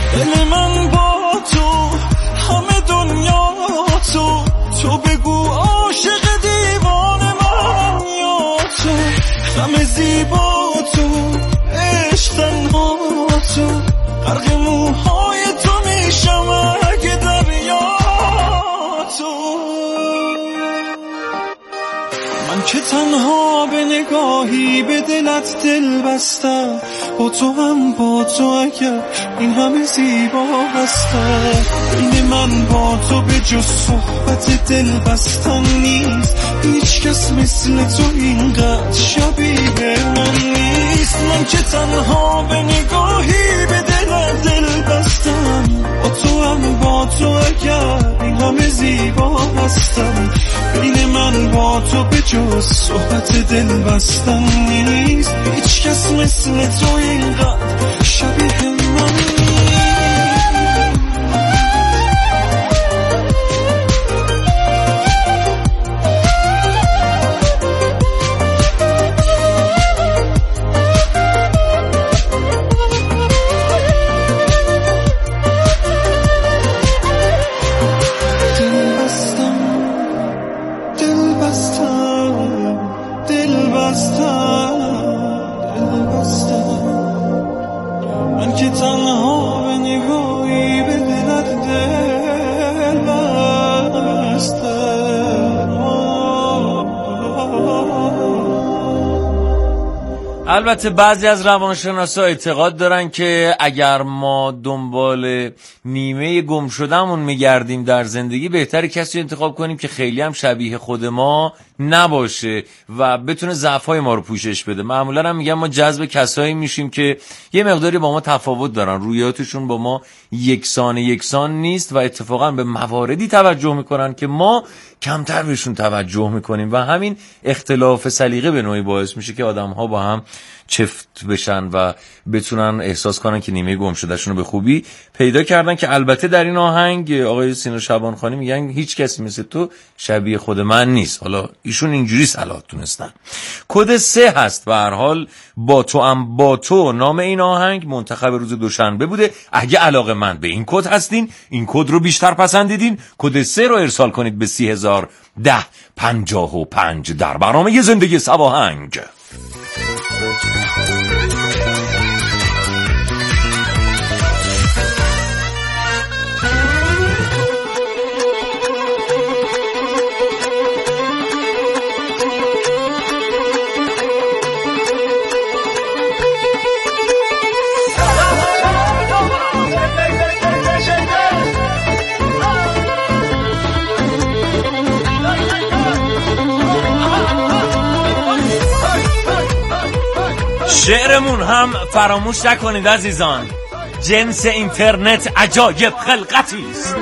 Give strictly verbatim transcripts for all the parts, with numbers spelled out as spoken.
دل من با تو همه دنیا تو، تو بگو عاشق دیوان من یا تو، غم زیبا تو، عشق تنها تو، غرق موهای تو میشم اگه دریا تو. من که تنها به نگاهی به دلت دل بستم، با تو هم با تو اگر این همه زیبا هستم. این من با تو به جز صحبت دل بستن نیست، هیچ کس مثل تو اینقدر شبیه من نیست. من که تنها به نگاهی به دلت دل بستم، با تو هم با تو اگر این همه زیبا هستم. این من با تو به جز صحبت دل بستن نیست، هیچ کس مثل تو اینقدر شبیه من نیست. البته بعضی از روانشناسا اعتقاد دارن که اگر ما دنبال نیمه گم شدهمون میگردیم در زندگی، بهتره کسی انتخاب کنیم که خیلی هم شبیه خود ما نباشه و بتونه ضعف‌های ما رو پوشش بده. معمولا هم میگن ما جذب کسایی میشیم که یه مقداری با ما تفاوت دارن، رویاتشون با ما یکسان یکسان نیست و اتفاقا به مواردی توجه میکنن که ما کمتر بهشون توجه میکنیم و همین اختلاف سلیقه به نوعی باعث میشه که آدم‌ها با هم چفت بشن و بتونن احساس کنن که نیمه گم شدهشون رو به خوبی پیدا کردن. که البته در این آهنگ آقای سینا شعبانخانی میگن هیچ کسی مثل تو شبیه خود من نیست. حالا ایشون اینجوری صلاح دونستن. کد سه هست به هر حال. با تو ام با تو نام این آهنگ منتخب روز دوشنبه بوده. اگه علاقه من به این کد هستین، این کد رو بیشتر پسندیدین، کد سه رو ارسال کنید به سی هزار ده پنجاه و پنج در برنامه زندگی سواهنگ. شعرمون هم فراموش نکنید عزیزان، جنس اینترنت عجایب خلقتی است.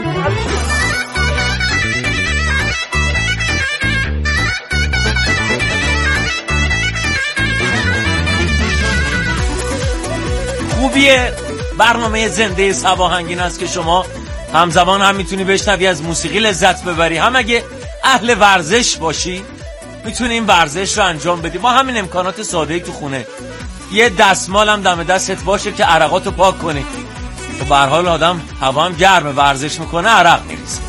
خوبی برنامه زنده سواهنگ این است که شما همزمان هم میتونی بشنوی، از موسیقی لذت ببری، هم اگه اهل ورزش باشی میتونی این ورزش رو انجام بدی. ما همین امکانات ساده‌ای تو خونه، یه دستمال هم دم دستت باشه که عرقاتو پاک کنی. و به هر حال آدم هوا هم گرمه، ورزش میکنه عرق میریزه.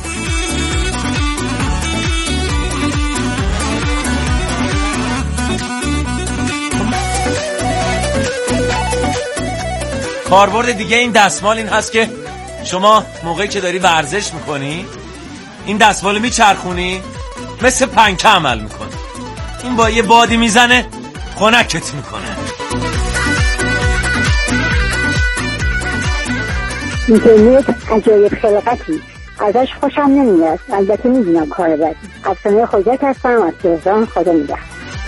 کاربرد دیگه این دستمال این هست که شما موقعی که داری ورزش میکنی این دستمالو میچرخونی، مثل پنکه عمل میکنه. این با یه بادی میزنه خنکت میکنه. اینترنت عجایب خلقتی، ازش خوشم نمیاد. البته میدونم کار بدی. افسانه خودت هستم از تهران. خدا نگهدار.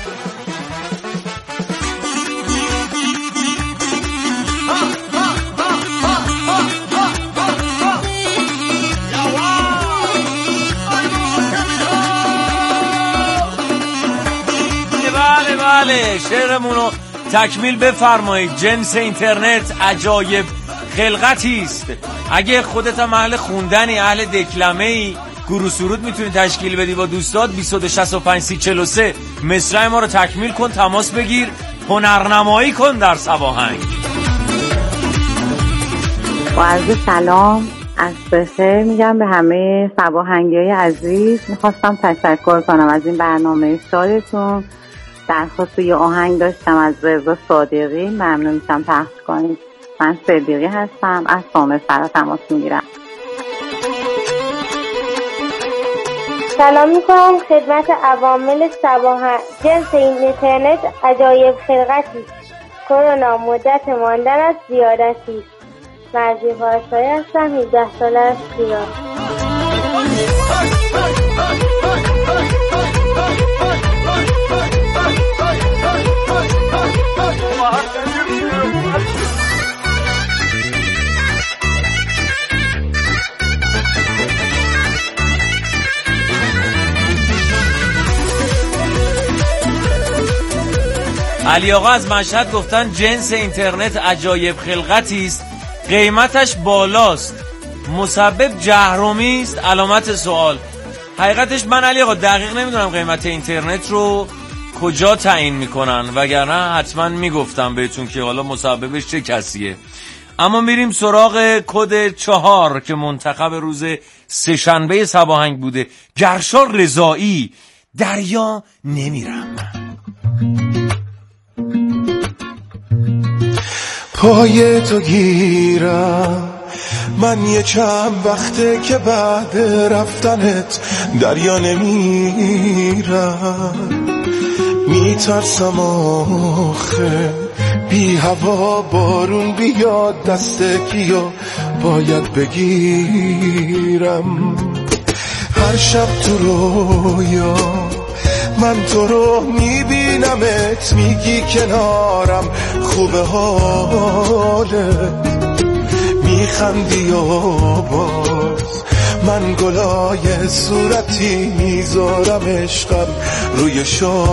بله بله، شعرمونو تکمیل بفرمایید. جنس اینترنت عجایب خلقتی است. اگه خودت هم اهل خوندنی، اهل دکلمه‌ای، گروه سرود میتونی تشکیل بدی با دوستات. بیست و دو شصت و پنج سی چهل و سه مصرع ما رو تکمیل کن، تماس بگیر، هنرنمایی کن در سواهنگ. با عرض سلام از بخیر میگم به همه سباهنگی‌های عزیز. میخواستم تشکر کنم از این برنامه شادتون. درخواست یه آهنگ داشتم از رضا صادقی، ممنون میشم پخش کنید. من صدیقی هستم، از سامر فرا تماس میگیرم. سلام میکنم خدمت عوامل سباهنگ. جنس این اینترنت عجایب خلقتی، کرونا مدت ماندن از زیادتی. مرزی پارسایی هستم، هجده ساله از شیراز. علی آقا از مشهد گفتن جنس اینترنت عجایب خلقتی است، قیمتش بالاست، مسبب جهرومی است، علامت سوال. حقیقتش من علی آقا دقیق نمیدونم قیمت اینترنت رو کجا تعیین میکنن، وگرنه حتما میگفتم بهتون که حالا مسببش چه کسیه. اما میریم سراغ کد چهار که منتخب روز سه‌شنبه سباهنگ بوده. گرشا رضایی، دریا نمیرم. پای تو گیرم من یه چند وقته که بعد رفتنت دریا نمیرم. میترسم آخه بی هوا بارون بیاد، دست کیو باید بگیرم. هر شب تو رویا من تو رو میبینمت، میگی کنارم خوبه حالت، میخندی و باز من گلای صورتی میذارم عشقم روی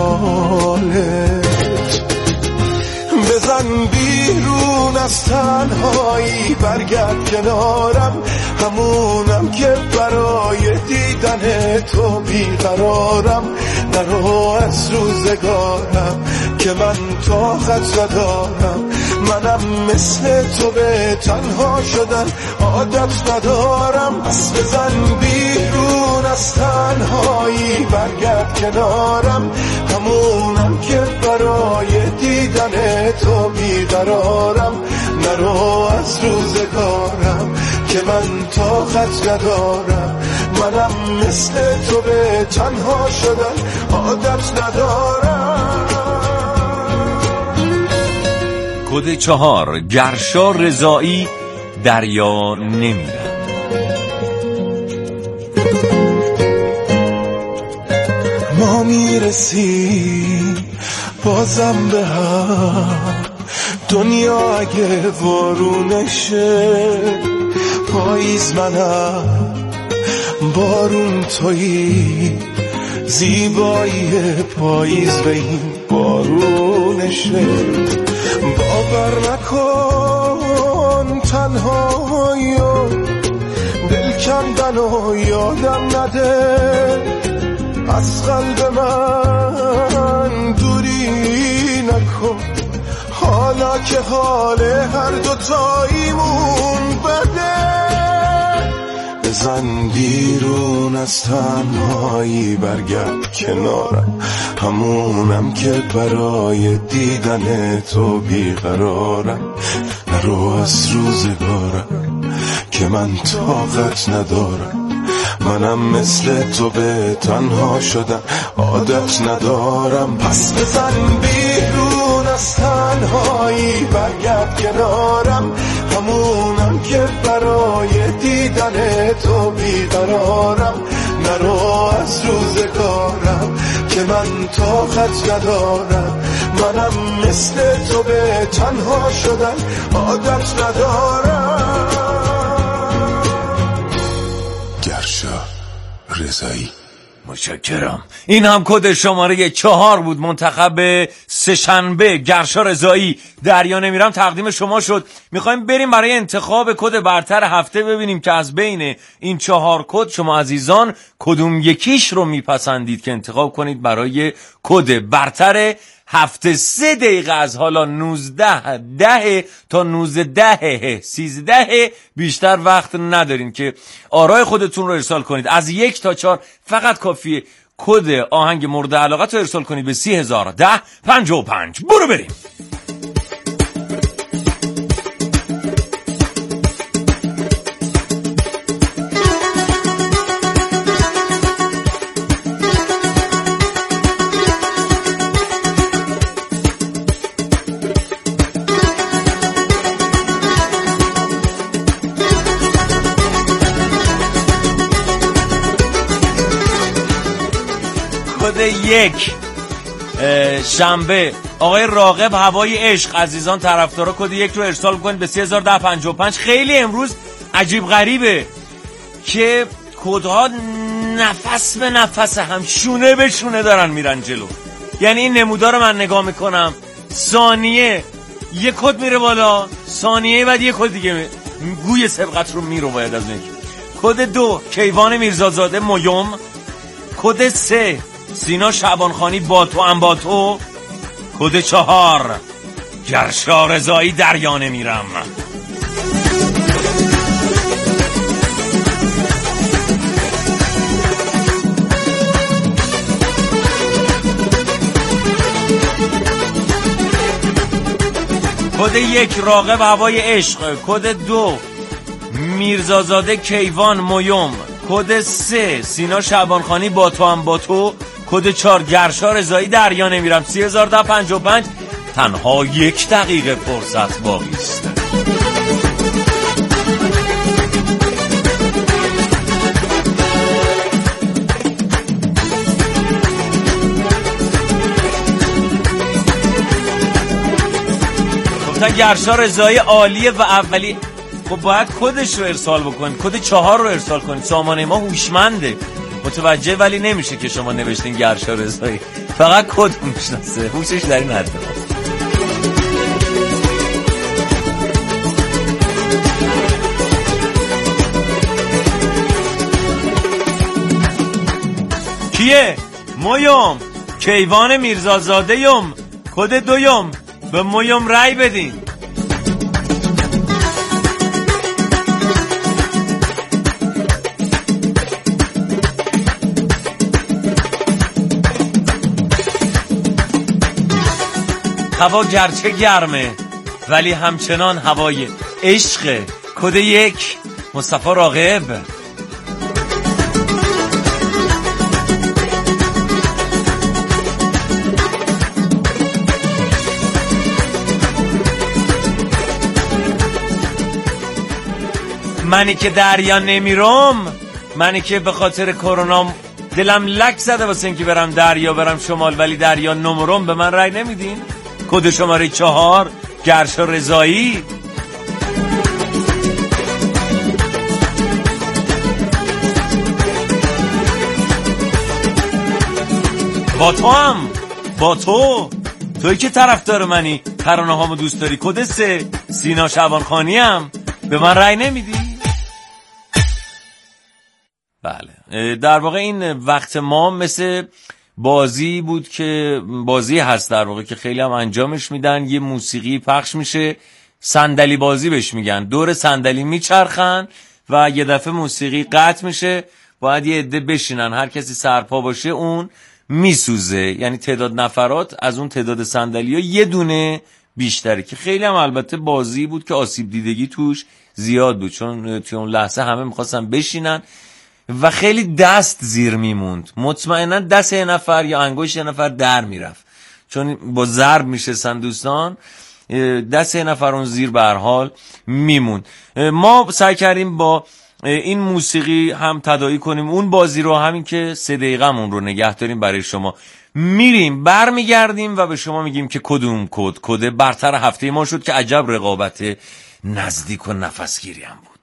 شالت. بزن بیرون از تنهایی، برگرد کنارم، همونم که برای دیدن تو بیقرارم. نرو از روزگارم که من طاقت ندارم، منم مثل تو به تنها شدن عادت ندارم. پس بزن بیرون از تنهایی، برگرد کنارم، همونم که برای دیدن تو بیقرارم. نرو از روزگارم که من طاقت ندارم، منم مثل تو به تنها شدن عادت ندارم. کد چهار، گرشا رضایی، دریا نمیرم. ما میرسیم بازم به هم، دنیا اگه بارونشه، پاییز منم بارون تویی، زیبایی پاییز به این بارونشه. باور نکن تنهایی و دل کندن و یادم نده، از قلب من دوری نکن، حالا که حال هر دوتاییمون بده. بزن بیرون از تنهایی، برگرد کنارم، همونم که برای دیدن تو بیقرارم. نرو از روزگارم که من طاقت ندارم، منم مثل تو به تنها شدن عادت ندارم. پس بزن بیرون از تنهایی، برگرد کنارم، همونم که برای دیدن تو بیقرارم. نرو از روزگارم که من طاقت ندارم، منم مثل تو به تنها شدن عادت ندارم. گرشا رضایی. متشکرم. این هم کد شماره چهار بود، منتخب سه‌شنبه. گرشا رضایی، دریا نمیرم تقدیم شما شد. میخوایم بریم برای انتخاب کد برتر هفته، ببینیم که از بین این چهار کد شما عزیزان کدوم یکیش رو میپسندید که انتخاب کنید برای کد برتر هفته سه دقیقه از حالا نوزده ده تا نوزده سیزده بیشتر وقت ندارین که آرای خودتون رو ارسال کنید. از یک تا چهار فقط کافیه کد آهنگ مورد علاقت رو ارسال کنید به سی هزار ده پنجاه و پنج. برو بریم. یک شنبه آقای راغب هوای عشق. عزیزان طرفدارا کد یک رو ارسال کنید به سه هزار ده پنجاه و پنج. خیلی امروز عجیب غریبه که کدها نفس به نفس هم شونه به شونه دارن میرن جلو. یعنی این نمودار من نگاه میکنم ثانیه یک کد میره بالا، ثانیه بعد یک کد دیگه می... گوی سبقت رو میرو باید از این. کد دو کیوان میرزازاده مویوم. کد سه سینا شعبانخانی با تو ام با تو. کد چهار گرشا رضایی دریانه میرم. کد یک راغب هوای عشق. کد دو میرزازاده کیوان مویوم. کد سه سینا شعبانخانی با تو ام با تو. کد چهار گرشا رضایی دریا نمیرم. سی هزار ده پنجاه و پنج. تنها یک دقیقه فرصت باقی است. گفتن گرشا رضایی عالیه و اولی. خب باید کدش رو ارسال بکنید. کد چهار رو ارسال کنید. سامانه ما هوشمنده، متوجه ولی نمیشه که شما نوشتین گرشا رضایی، فقط کد میشناسه، هوشش در این حده. کیه؟ مویوم کیوان میرزازاده یم. کد دویم به مویوم رای بدین. هوا گرچه گرمه ولی همچنان هوای عشق. کد یک مصطفی راغب. منی که دریا نمیرم، منی که به خاطر کرونا دلم لک زده واسه اینکه برم دریا برم شمال ولی دریا نمرم، به من رای نمیدین؟ کد شماره چهار گرشا رضایی. با تو هم با تو توی که طرفدار منی، ترانه هامو دوست داری. کد سه سینا شعبانخانی هم. به من رای نمیدی؟ بله، در واقع این وقت ما مثل بازی بود که بازی هست در واقع که خیلی هم انجامش میدن. یه موسیقی پخش میشه، صندلی بازی بهش میگن. دور صندلی میچرخن و یه دفعه موسیقی قطع میشه، باید یه عده بشینن، هر کسی سرپا باشه اون میسوزه. یعنی تعداد نفرات از اون تعداد صندلی‌ها یه دونه بیشتره، که خیلی هم البته بازی بود که آسیب دیدگی توش زیاد بود، چون توی اون لحظه همه میخواستن بشینن و خیلی دست زیر میموند. مطمئنا دست یه نفر یا انگشت یه نفر در میرفت، چون با ضرب میشستن دوستان، دست یه نفر اون زیر به هر حال میموند. ما سعی کردیم با این موسیقی هم تداعی کنیم اون بازی رو، همین که سه دقیقه‌مون رو نگه داریم برای شما. میریم برمیگردیم و به شما میگیم که کدوم کد کد برتر هفته ما شد، که عجب رقابت نزدیک و نفسگیری هم بود.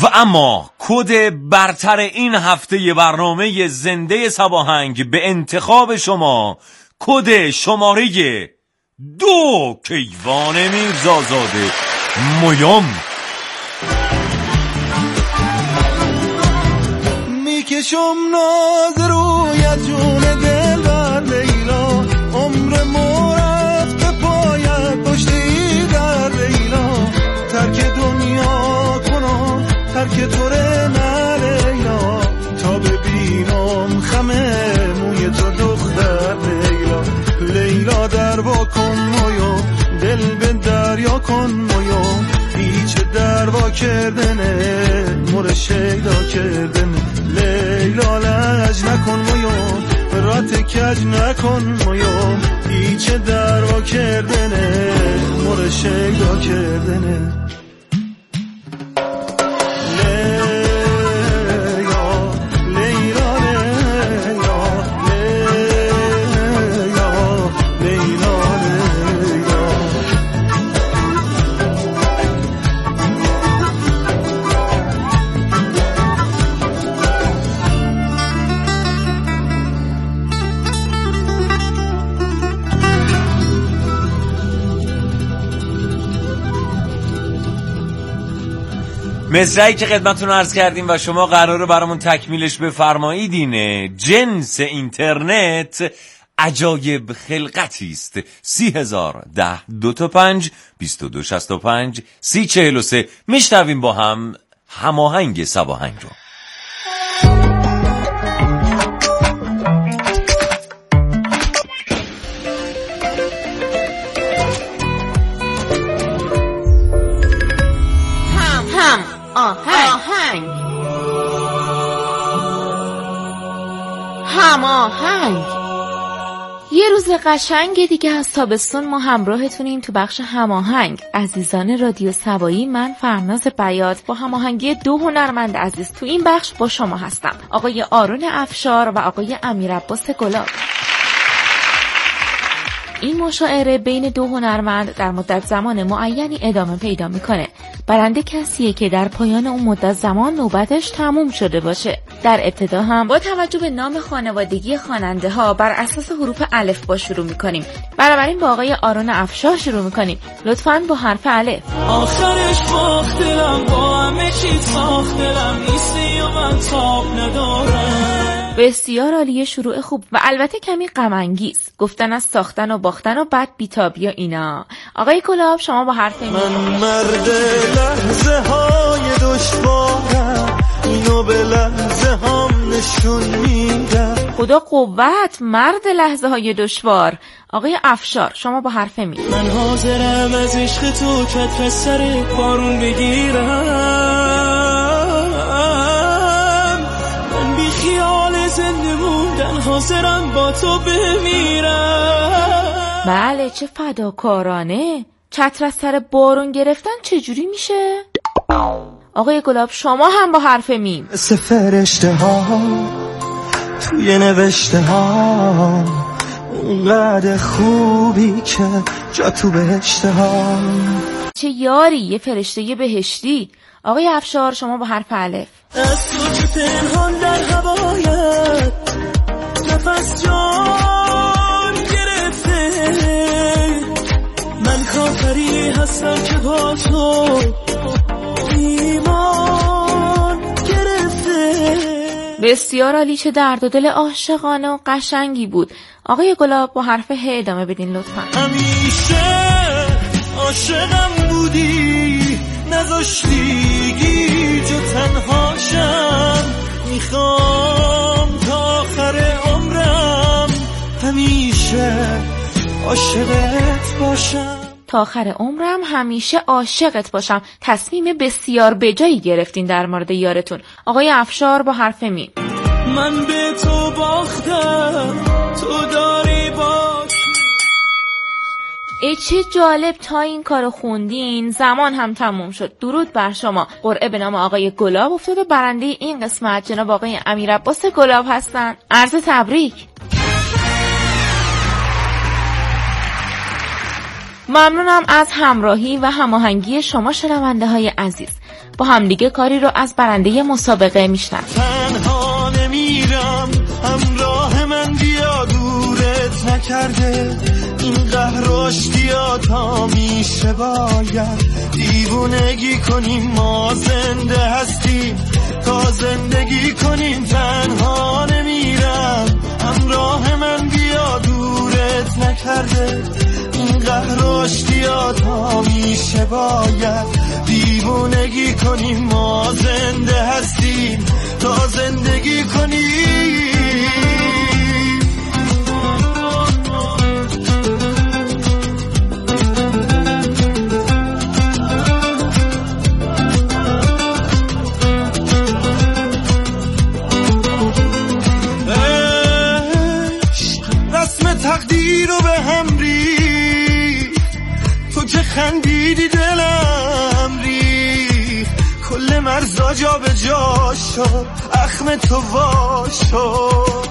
و اما کد برتر این هفته برنامه زنده صباهنگ به انتخاب شما کد شماره دو کیوان میرزازاده مویوم. میکشم ناز رویت جون دل بر لیلا، عمر مرفت به پایت پشتی در لیلا، ترک دنیا کنم ترک توره نه لیلا، تا ببینم خمه موی تو دختر لیلا. لیلا در با کن مویو دل به دریا کن مویو، هیچ در با کردنه مور شیدا کردنه. لیلا لج نکن مویو رات کج نکن مویو، هیچ در با کردنه مور شیدا کردنه. مصرعی که خدمتتون عرض کردیم و شما قراره برامون تکمیلش بفرمایید اینه: جنس اینترنت عجایب خلقتی است. سی هزار ده دو تا پنج بیست و دو شست و پنج سی چهل و سه. میشنویم با هم هماهنگ صباهنگ رو. آهنگ هماهنگ. یه روز قشنگ دیگه از تابستون ما همراهتونیم تو بخش هماهنگ. عزیزان رادیو سوایی، من فرناز بیات با هماهنگی دو هنرمند عزیز تو این بخش با شما هستم، آقای آرون افشار و آقای امیرعباس گلاب. این مشاعره بین دو هنرمند در مدت زمان معینی ادامه پیدا میکنه. برنده کسیه که در پایان اون مدت زمان نوبتش تموم شده باشه. در ابتدا هم با توجه به نام خانوادگی خواننده ها بر اساس حروف الف با شروع میکنیم. بنابراین با آقای آرون افشار شروع میکنیم. لطفاً با حرف الف. آخرش باختلم با همه چی ساختلم نیستی و من تاب ندارم. بسیار عالیه، شروع خوب و البته کمی غم انگیز. گفتن از ساختن و باختن و بعد بیتابی و اینا. آقای گلاب شما با حرف می. من مرد لحظه های دشوارم، اینو به لحظه هم نشون میدم. خدا قوت، مرد لحظه های دشوار. آقای افشار شما با حرف می. من حاضرم از عشق تو کتر سر بارون بگیرم، من بی خیال زنده موندن حاضرم با تو بمیرم. بله چه فداکارانه. چتر از سر بارون گرفتن چجوری میشه؟ آقای گلاب شما هم با حرف میم. مثل فرشته ها توی نوشته ها، اونقدر خوبی که جا تو بهشته ها. چه یاری، یه فرشته بهشتی. آقای افشار شما با حرف الف. از تو که پنهان در هوایت نفس جان گرفته، من کافری هستم که با تو ایمان گرفته. بسیار عالی، چه درد و دل عاشقانه و قشنگی بود. آقای گلاب با حرف ه ادامه بدین لطفا. همیشه عاشقم بودی، نذاشتی گیج و تنهاشم، میخوام تا آخر عمرم همیشه عاشقت باشم. تا آخر عمرم همیشه عاشقت باشم. تصمیم بسیار بجایی گرفتین در مورد یارتون. آقای افشار با حرف میم. من به تو باختم، تو داری باخت. ای چه جالب، تا این کارو خوندین زمان هم تموم شد. درود بر شما. قرعه به نام آقای گلاب افتاد و برنده این قسمت جناب آقای امیرعباس گلاب هستن. عرض تبریک. ممنونم از همراهی و هماهنگی شما شنونده های عزیز. با همدیگه کاری رو از برنده مسابقه میشنن. تنها نمیرم همراه من بیا دورت نکرده این قهر و اشتیاطا میشه باید دیوونگی کنیم ما زنده هستیم تا زندگی کنیم. تنها نمیرم همراه من بیا دورت نکرده این قهر و اشتیاطا میشه باید دیوونگی کنیم ما زنده هستیم تا زندگی کنیم. تقدیر رو به هم ریخت تو که خندیدی دلم ریخت کل مرزا جا به جا شد اخم تو وا شد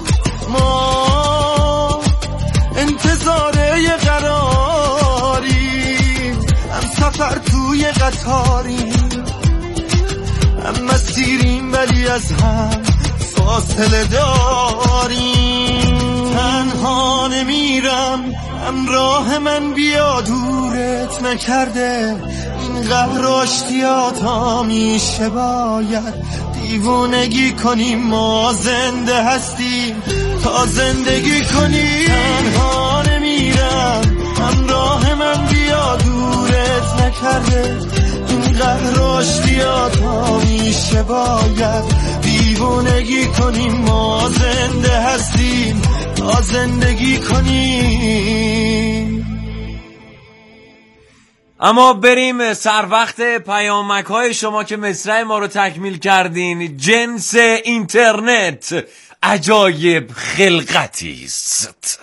ما انتظاره یه قراریم هم سفر توی قطاریم هم مسیریم ولی از هم فاصله داریم. تنها نمیرم همراه من بیا دورت نکرده این قهر و اشتیاطا میشه باید دیوونگی کنیم ما زنده هستیم تا زندگی کنیم. تنها نمیرم همراه من بیا دورت نکرده این قهر و اشتیاطا میشه باید دیوونگی کنیم ما زنده هستیم تا زندگی کنیم. اما بریم سر وقت پیامک های شما که مصرع ما رو تکمیل کردین. جنس اینترنت عجایب خلقتی است.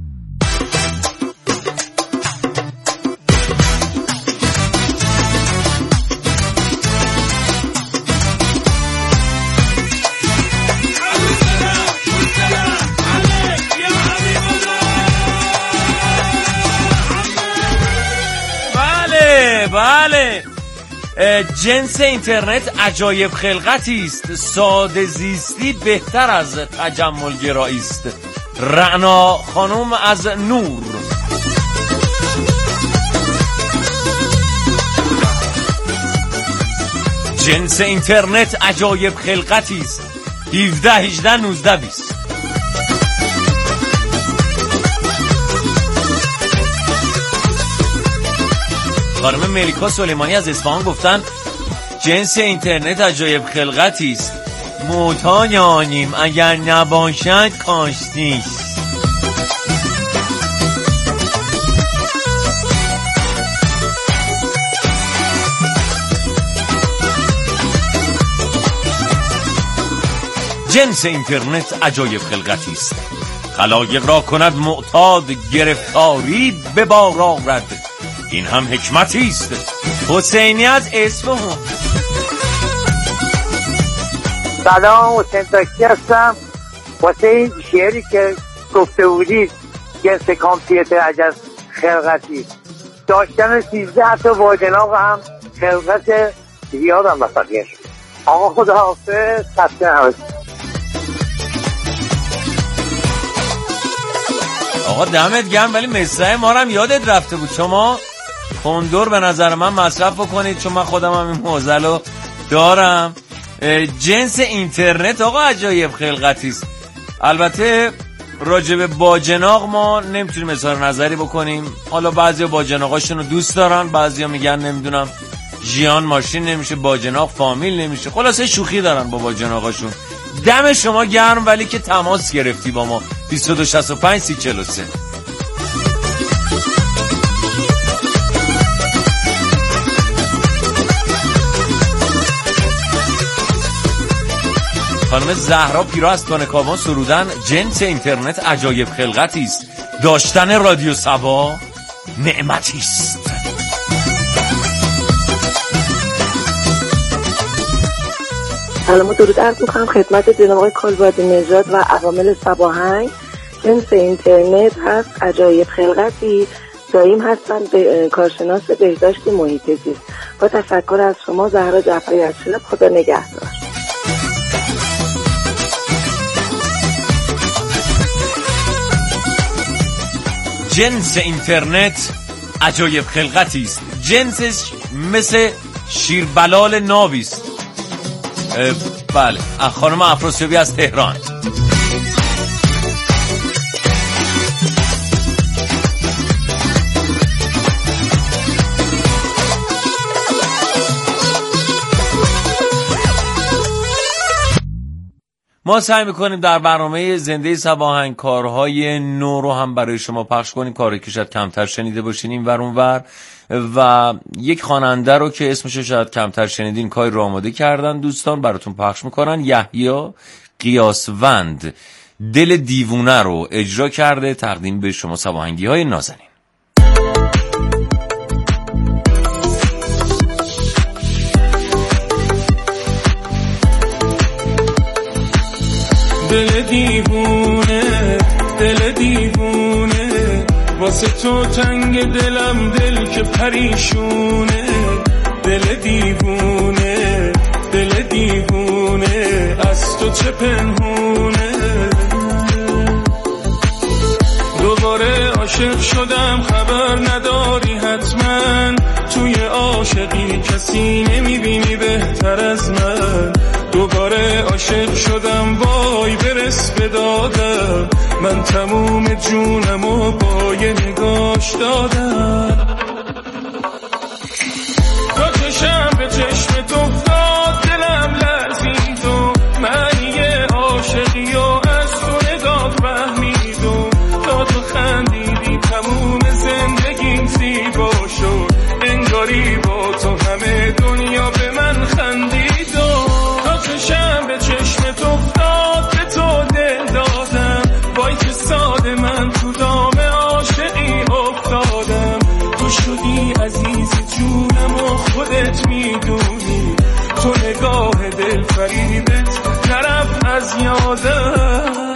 بله جنس اینترنت عجایب خلقتی است. ساده زیستی بهتر از تجمل گرایی است. رعنا خانم از نور. جنس اینترنت عجایب خلقتی است. هفده هجده نوزده بیست. خانم ملیکا سلیمانی از اصفهان گفتن جنس اینترنت عجایب خلقتی است. موتانیم اگر نباشد کاشتیست. جنس اینترنت عجایب خلقتی است. خلایق را کند معتاد گرفتاری به بار آورد. این هم حکمتی است. حسینی از اصفهان. سلام، حسین تاکسی هستم. واسه این شعری که گفته بودید جنس کامپیوتر عجب خلقتی داشتن سیزده تا واجناق هم خلقت زیادم بساقیش. آقا خدا حافظ. خسته نباشید. آقا دمت گرم، ولی مصرع ما رو هم یادت رفته بود. شما کندور به نظر من مصرف بکنید چون من خودم هم این موزلو دارم. جنس اینترنت آقا عجایب خلقتی است. البته راجب باجناق ما نمیتونیم اظهار نظری بکنیم. حالا بعضی باجناقاشون رو دوست دارن، بعضی میگن نمیدونم ژیان ماشین نمیشه، باجناق فامیل نمیشه. خلاصه شوخی دارن با باجناقاشون. دم شما گرم ولی که تماس گرفتی با ما. بیست و دو شصت و پنج سی چهل و سه. خانم زهرا پیرا از کانکاوان سرودن جنس اینترنت عجایب خلقتی است. داشتن رادیو سبا نعمتی است. سلام و درود عرض می‌کنم خدمت جناب آقای کالبادی نژاد و عوامل سباهنگ. جنس اینترنت هست عجایب خلقتی داییم هستند به کارشناس بهداشت محیط زیست. با تشکر از شما زهرا جعفری از شلب. خدا نگهدار. جنس اینترنت عجایب خلقتی است. جنسش مثل شیربلال نابی است. بله، خانم افراسیابی از تهران. ما سعی میکنیم در برنامه زنده صباهنگ کارهای نو رو هم برای شما پخش کنیم، کاری که شاید کمتر شنیده باشین این ور اون ور. و یک خواننده رو که اسمش رو شاید کمتر شنیدین، کاری رو آماده کردن دوستان براتون پخش میکنن. یحیی قیاسوند دل دیوونه رو اجرا کرده، تقدیم به شما صباهنگی های نازنین. دل دیوونه دل دیوونه واسه تو تنگ دلم، دل که پریشونه. دل دیوونه دل دیوونه از تو چه پنهونه. دوباره عاشق شدم خبر نداری حتما، توی عاشقی کسی نمیبینی بهتر از من. دوباره عاشق شدم وای برس به دادم، من تموم جونمو با یه نگاش دادم. تو چشم به چشم تو افتاد دلم لرزید و معنی عاشقی و از تو نگاه فهمید و تا تو خندیدی تموم زندگیم زیبا شد. انگاری با تو همه دنیا به من خندید و چشم به چشم تو افتاد به تو دل دادم. وای که ساده من تو دام عاشقی افتادم. تو شدی عزیز جونم و خودت میدونی، تو نگاه دل فریبت نرفت از یادم.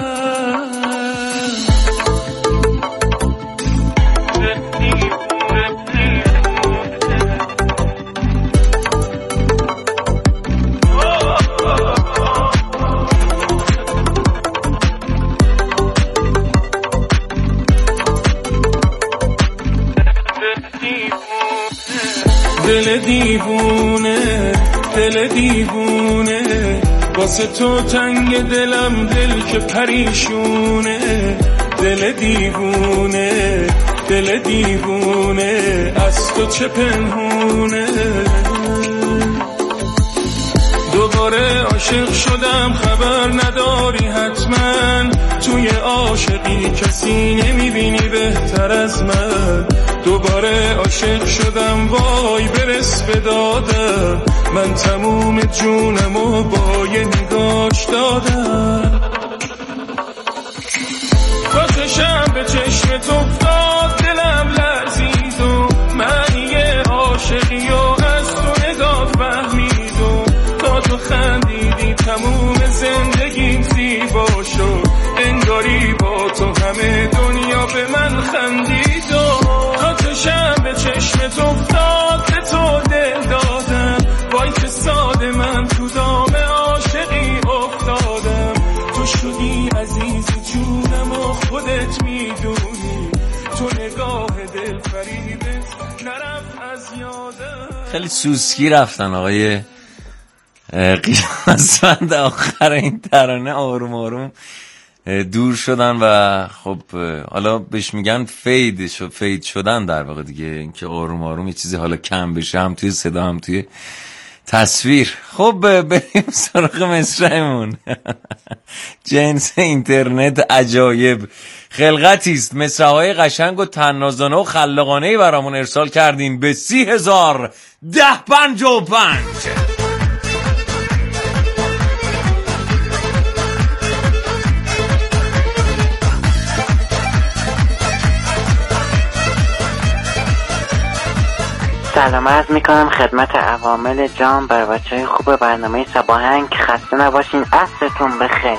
دل دیوونه دل دیوونه واسه تو تنگ دلم، دل که پریشونه. دل دیوونه دل دیوونه از تو چه پنهونه. دوباره عاشق شدم خبر نداری حتما، توی عاشقی کسی نمیبینی بهتر از من. دوباره عاشق شدم وای برس به دادم، من تموم جونمو با یه نگاش دادم. تو چشم به چشم تو افتاد دلم لرزید و معنی عاشقی و از تو نگاه فهمید و تا تو خندیدی تموم زندگیم زیبا شد. انگاری با تو همه دنیا به من خندید و تا چشم به چشم تو افتاد به تو دل دادم. وای که ساده من تو دام عاشقی افتادم. تو شدی عزیز جونم و خودت میدونی، تو نگاه دل فریبت نرفت از یادم. خیلی سوسکی رفتن آقای قیاسوند آخر این ترانه، آروم آروم دور شدن و خب حالا بهش میگن فید شو فید شدن در واقع دیگه، اینکه آروم آروم یه چیزی حالا کم بشه هم توی صدا هم توی تصویر. خب بریم سراغ مصرعمون. جنس اینترنت عجایب خلقتی است. مصرع‌های قشنگ و طنازانه و خلاقانه‌ای برامون ارسال کردین به سی هزار ده پنجاه و پنج. سلام عرض میکنم خدمت عوامل جان بر بچه های خوب برنامه صباهنگ. خسته نباشین، عصرتون بخیر.